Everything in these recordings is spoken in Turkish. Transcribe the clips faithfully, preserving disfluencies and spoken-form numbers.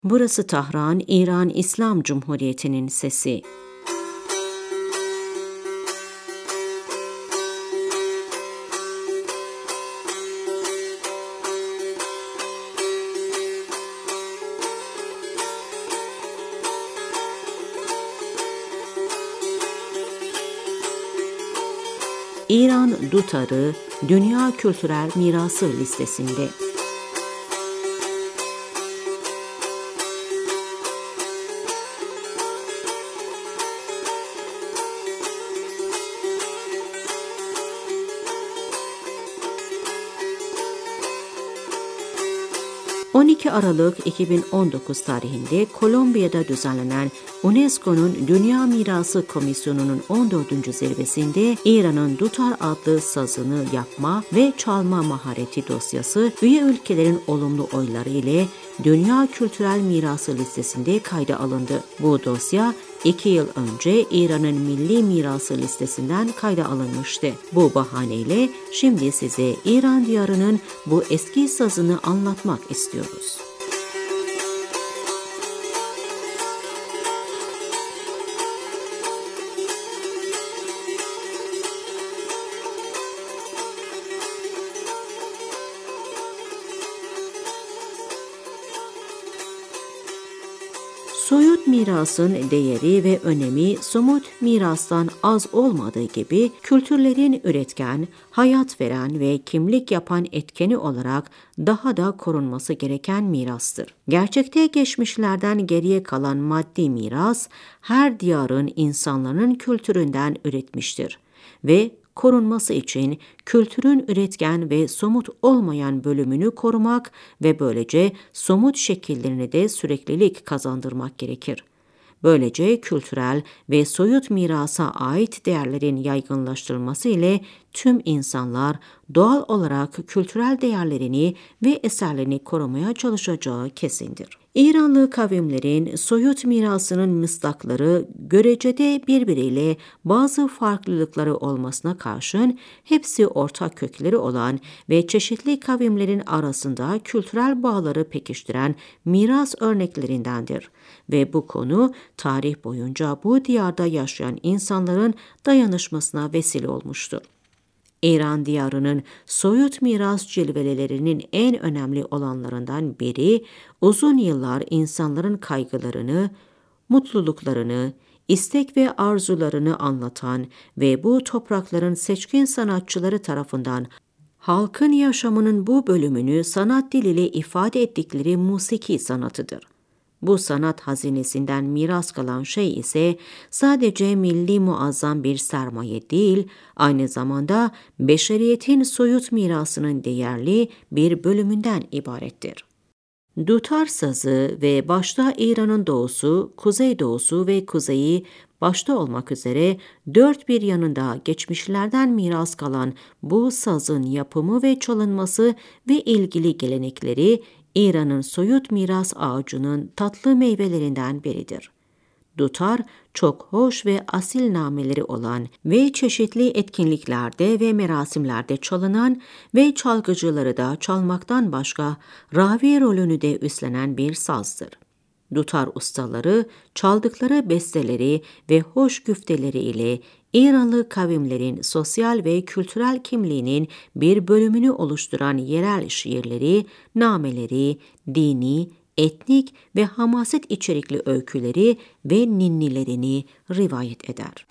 Burası Tahran, İran İslam Cumhuriyeti'nin sesi. İran Dutarı Dünya Kültürel Mirası listesinde. on iki Aralık iki bin on dokuz tarihinde Kolombiya'da düzenlenen UNESCO'nun Dünya Mirası Komisyonu'nun on dördüncü zirvesinde İran'ın dutar adlı sazını yapma ve çalma mahareti dosyası üye ülkelerin olumlu oyları ile Dünya Kültürel Mirası listesinde kayda alındı. Bu dosya iki yıl önce İran'ın Milli Mirası listesinden kayda alınmıştı. Bu bahaneyle şimdi size İran diyarının bu eski sazını anlatmak istiyoruz. Soyut mirasın değeri ve önemi somut mirastan az olmadığı gibi kültürlerin üretken, hayat veren ve kimlik yapan etkeni olarak daha da korunması gereken mirastır. Gerçekte geçmişlerden geriye kalan maddi miras her diyarın insanların kültüründen üretmiştir ve korunması için kültürün üretken ve somut olmayan bölümünü korumak ve böylece somut şekillerini de süreklilik kazandırmak gerekir. Böylece kültürel ve soyut mirasa ait değerlerin yaygınlaştırılması ile tüm insanlar doğal olarak kültürel değerlerini ve eserlerini korumaya çalışacağı kesindir. İranlı kavimlerin soyut mirasının mıstakları görecede birbiriyle bazı farklılıkları olmasına karşın hepsi ortak kökleri olan ve çeşitli kavimlerin arasında kültürel bağları pekiştiren miras örneklerindendir. Ve bu konu tarih boyunca bu diyarda yaşayan insanların dayanışmasına vesile olmuştur. İran diyarının soyut miras cilvelerinin en önemli olanlarından biri, uzun yıllar insanların kaygılarını, mutluluklarını, istek ve arzularını anlatan ve bu toprakların seçkin sanatçıları tarafından halkın yaşamının bu bölümünü sanat diliyle ifade ettikleri musiki sanatıdır. Bu sanat hazinesinden miras kalan şey ise sadece milli muazzam bir sermaye değil, aynı zamanda beşeriyetin soyut mirasının değerli bir bölümünden ibarettir. Dutar sazı ve başta İran'ın doğusu, kuzeydoğusu ve kuzeyi başta olmak üzere dört bir yanında geçmişlerden miras kalan bu sazın yapımı ve çalınması ve ilgili gelenekleri İran'ın soyut miras ağacının tatlı meyvelerinden biridir. Dutar, çok hoş ve asil nameleri olan ve çeşitli etkinliklerde ve merasimlerde çalınan ve çalgıcıları da çalmaktan başka ravi rolünü de üstlenen bir sazdır. Dutar ustaları, çaldıkları besteleri ve hoş güfteleri ile İranlı kavimlerin sosyal ve kültürel kimliğinin bir bölümünü oluşturan yerel şiirleri, nameleri, dini, etnik ve hamaset içerikli öyküleri ve ninnilerini rivayet eder.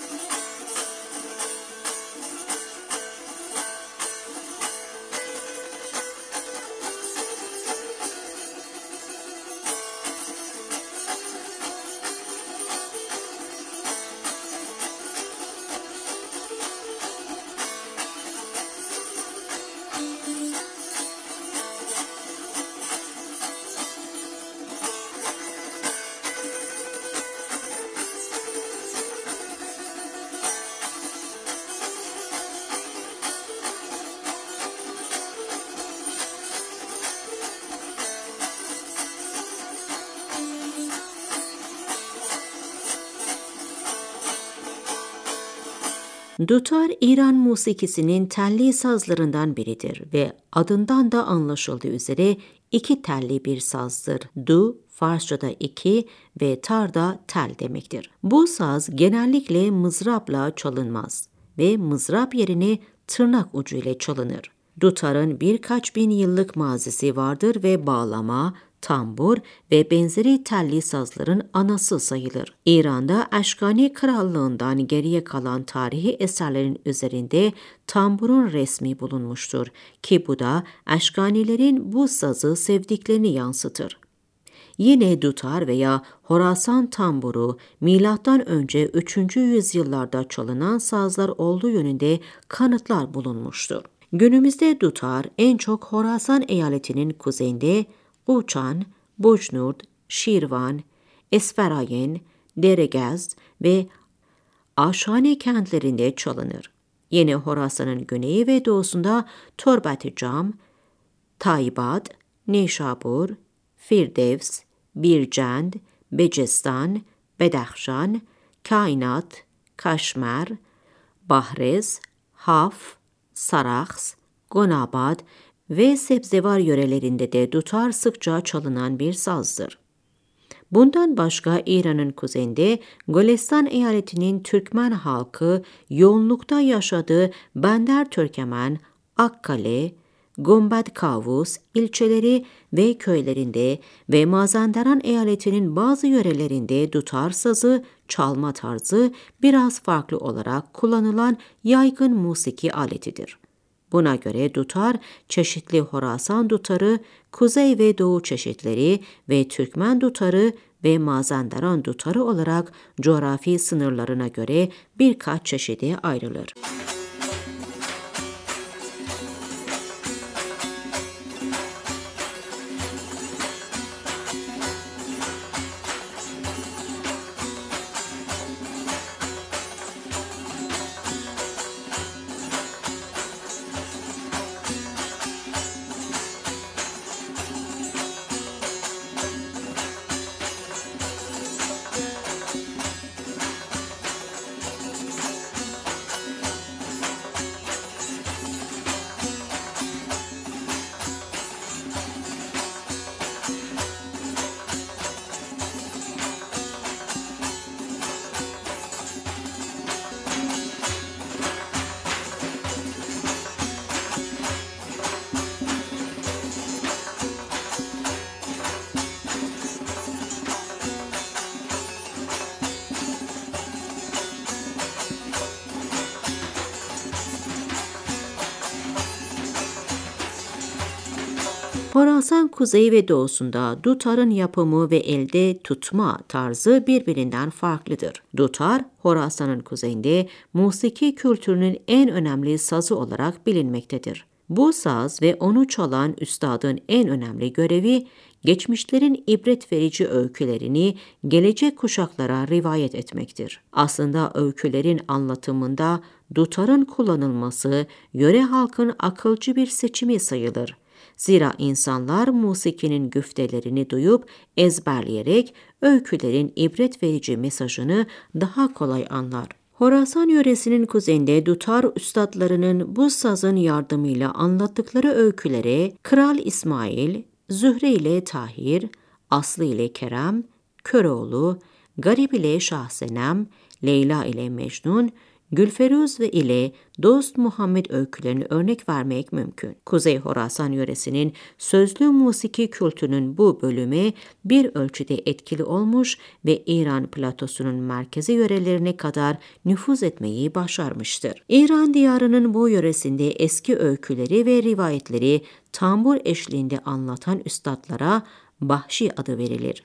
Dutar, İran musikisinin telli sazlarından biridir ve adından da anlaşıldığı üzere iki telli bir sazdır. Du, Farsçada iki ve tar da tel demektir. Bu saz genellikle mızrapla çalınmaz ve mızrap yerine tırnak ucu ile çalınır. Dutarın birkaç bin yıllık mazisi vardır ve bağlama, tambur ve benzeri telli sazların anası sayılır. İran'da Eşkani Krallığından geriye kalan tarihi eserlerin üzerinde tamburun resmi bulunmuştur ki bu da Eşkanilerin bu sazı sevdiklerini yansıtır. Yine dutar veya Horasan tamburu milattan önce üçüncü yüzyıllarda çalınan sazlar olduğu yönünde kanıtlar bulunmuştur. Günümüzde dutar en çok Horasan eyaletinin kuzeyinde Uçan, Bucnurt, Şirvan, Esferayen, Deregezd ve Aşhane kentlerinde çalınır. Yine Horasan'ın güneyi ve doğusunda Torbat-ı-Cam, Taybat, Neşabur, Firdevs, Bircend, Becestan, Bedahşan, Kainat, Kaşmer, Bahrez, Haf, Sarax, Gonabad ve Sebzevar yörelerinde de dutar sıkça çalınan bir sazdır. Bundan başka İran'ın kuzeyinde Golestan eyaletinin Türkmen halkı yoğunlukta yaşadığı Bender Türkemen, Akkale, Gombad Kavus ilçeleri ve köylerinde ve Mazandaran eyaletinin bazı yörelerinde dutar sazı çalma tarzı biraz farklı olarak kullanılan yaygın musiki aletidir. Buna göre dutar, çeşitli Horasan dutarı, Kuzey ve Doğu çeşitleri ve Türkmen dutarı ve Mazandaran dutarı olarak coğrafi sınırlarına göre birkaç çeşide ayrılır. Horasan kuzeyi ve doğusunda dutarın yapımı ve elde tutma tarzı birbirinden farklıdır. Dutar, Horasan'ın kuzeyinde musiki kültürünün en önemli sazı olarak bilinmektedir. Bu saz ve onu çalan üstadın en önemli görevi, geçmişlerin ibret verici öykülerini gelecek kuşaklara rivayet etmektir. Aslında öykülerin anlatımında dutarın kullanılması, yöre halkın akılcı bir seçimi sayılır. Zira insanlar musikinin güftelerini duyup ezberleyerek öykülerin ibret verici mesajını daha kolay anlar. Horasan yöresinin kuzeyinde dutar üstadlarının bu sazın yardımıyla anlattıkları öykülere Kral İsmail, Zühre ile Tahir, Aslı ile Kerem, Köroğlu, Garip ile Şahsenem, Leyla ile Mecnun, Gülferuz ve ile Dost Muhammed öykülerini örnek vermek mümkün. Kuzey Horasan yöresinin sözlü musiki kültürünün bu bölümü bir ölçüde etkili olmuş ve İran platosunun merkezi yörelerine kadar nüfuz etmeyi başarmıştır. İran diyarının bu yöresinde eski öyküleri ve rivayetleri tambur eşliğinde anlatan üstadlara Bahşi adı verilir.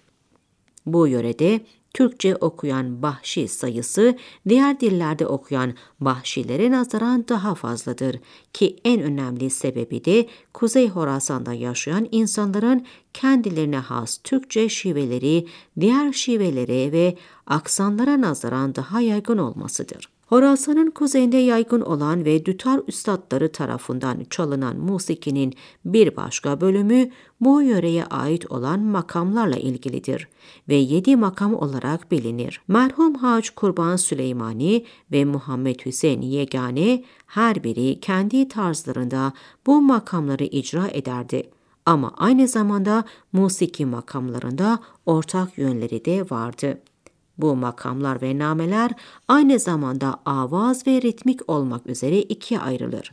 Bu yörede Türkçe okuyan Bahşi sayısı diğer dillerde okuyan Bahşilere nazaran daha fazladır ki en önemli sebebi de Kuzey Horasan'da yaşayan insanların kendilerine has Türkçe şiveleri diğer şivelere ve aksanlara nazaran daha yaygın olmasıdır. Horasan'ın kuzeyinde yaygın olan ve dütar üstadları tarafından çalınan musikinin bir başka bölümü bu yöreye ait olan makamlarla ilgilidir ve yedi makam olarak bilinir. Merhum Hacı Kurban Süleymani ve Muhammed Hüseyin Yegane her biri kendi tarzlarında bu makamları icra ederdi. Ama aynı zamanda musiki makamlarında ortak yönleri de vardı. Bu makamlar ve nameler aynı zamanda avaz ve ritmik olmak üzere ikiye ayrılır.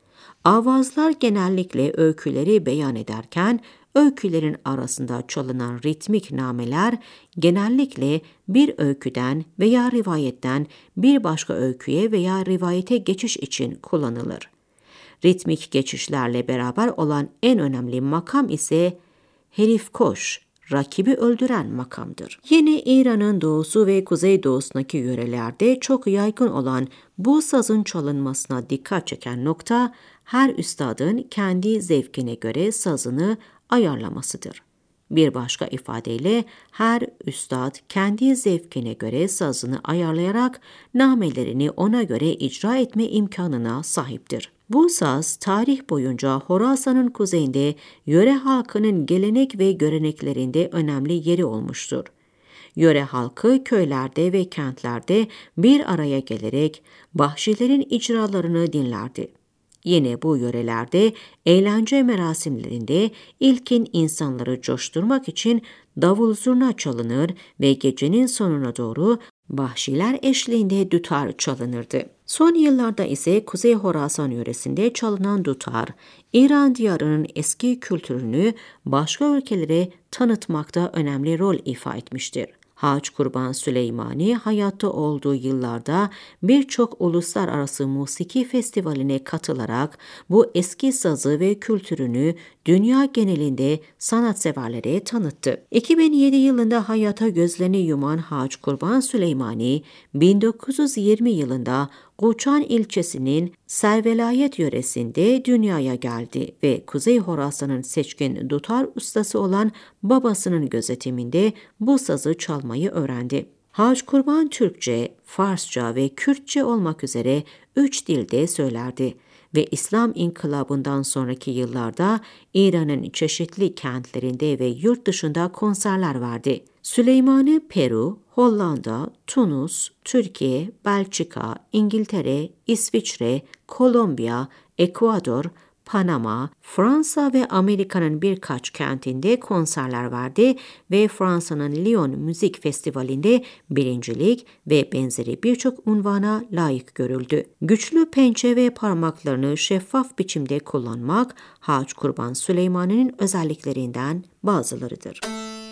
Avazlar genellikle öyküleri beyan ederken, öykülerin arasında çalınan ritmik nameler genellikle bir öyküden veya rivayetten bir başka öyküye veya rivayete geçiş için kullanılır. Ritmik geçişlerle beraber olan en önemli makam ise herifkoş, rakibi öldüren makamdır. Yine İran'ın doğusu ve kuzeydoğusundaki yörelerde çok yaygın olan bu sazın çalınmasına dikkat çeken nokta, her üstadın kendi zevkine göre sazını ayarlamasıdır. Bir başka ifadeyle her üstad kendi zevkine göre sazını ayarlayarak namelerini ona göre icra etme imkanına sahiptir. Bu saz tarih boyunca Horasan'ın kuzeyinde yöre halkının gelenek ve göreneklerinde önemli yeri olmuştur. Yöre halkı köylerde ve kentlerde bir araya gelerek bahşilerin icralarını dinlerdi. Yine bu yörelerde eğlence merasimlerinde ilkin insanları coşturmak için davul zurna çalınır ve gecenin sonuna doğru bahşiler eşliğinde dutar çalınırdı. Son yıllarda ise Kuzey Horasan yöresinde çalınan dutar, İran diyarının eski kültürünü başka ülkelere tanıtmakta önemli rol ifa etmiştir. Hac Kurban Süleymani hayatta olduğu yıllarda birçok uluslararası musiki festivaline katılarak bu eski sazı ve kültürünü dünya genelinde sanatseverlere tanıttı. iki bin yedi yılında hayata gözlerini yuman Hac Kurban Süleymani, bin dokuz yüz yirmi yılında Guçan ilçesinin Servelayet yöresinde dünyaya geldi ve Kuzey Horasan'ın seçkin dutar ustası olan babasının gözetiminde bu sazı çalmayı öğrendi. Hac Kurban Türkçe, Farsça ve Kürtçe olmak üzere üç dilde söylerdi ve İslam İnkılabı'ndan sonraki yıllarda İran'ın çeşitli kentlerinde ve yurt dışında konserler verdi. Süleymani, Peru, Hollanda, Tunus, Türkiye, Belçika, İngiltere, İsviçre, Kolombiya, Ekvador, Panama, Fransa ve Amerika'nın birkaç kentinde konserler verdi ve Fransa'nın Lyon Müzik Festivali'nde birincilik ve benzeri birçok unvana layık görüldü. Güçlü pençe ve parmaklarını şeffaf biçimde kullanmak, Hac Kurban Süleymani'nin özelliklerinden bazılarıdır.